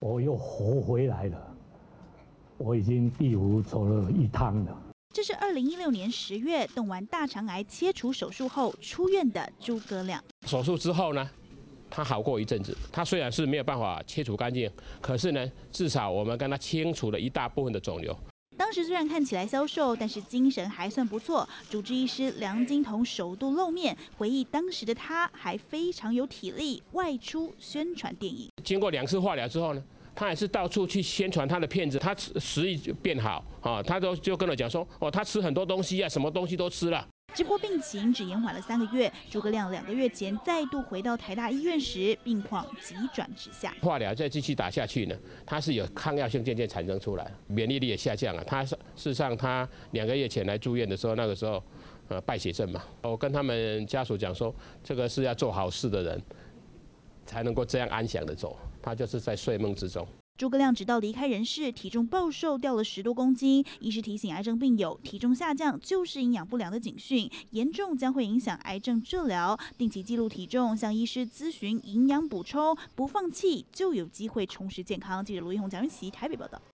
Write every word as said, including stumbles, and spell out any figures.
我又活回来了，我已经地府走了一趟了。 这是二零一六年十月动完大肠癌切除手术后出院的诸葛亮。 手术之后呢，他好过一阵子。他虽然是没有办法切除干净，可是呢，至少我们跟他清除了一大部分的肿瘤。 当时虽然看起来消瘦，但是精神还算不错。主治医师梁金彤首度露面，回忆当时的他还非常有体力，外出宣传电影。 经过两次化疗之后呢，他还是到处去宣传他的片子，他食欲变好啊，他都就跟我讲说，哦，他吃很多东西啊，什么东西都吃了。 这波病情只延缓了三个月，诸葛亮两个月前再度回到台大医院时，病况急转直下。 化疗再继续打下去呢，它是有抗药性渐渐产生出来，免疫力也下降了。他事实上，他两个月前来住院的时候，那个时候呃败血症嘛，我跟他们家属讲说，这个是要做好事的人才能够这样安详的走，他就是在睡梦之中。 诸葛亮直到离开人世，体重暴瘦，掉了十多公斤。医师提醒癌症病友，体重下降就是营养不良的警讯，严重将会影响癌症治疗。定期记录体重，向医师咨询营养补充，不放弃就有机会重拾健康。记者卢一红、蒋云琪台北报道。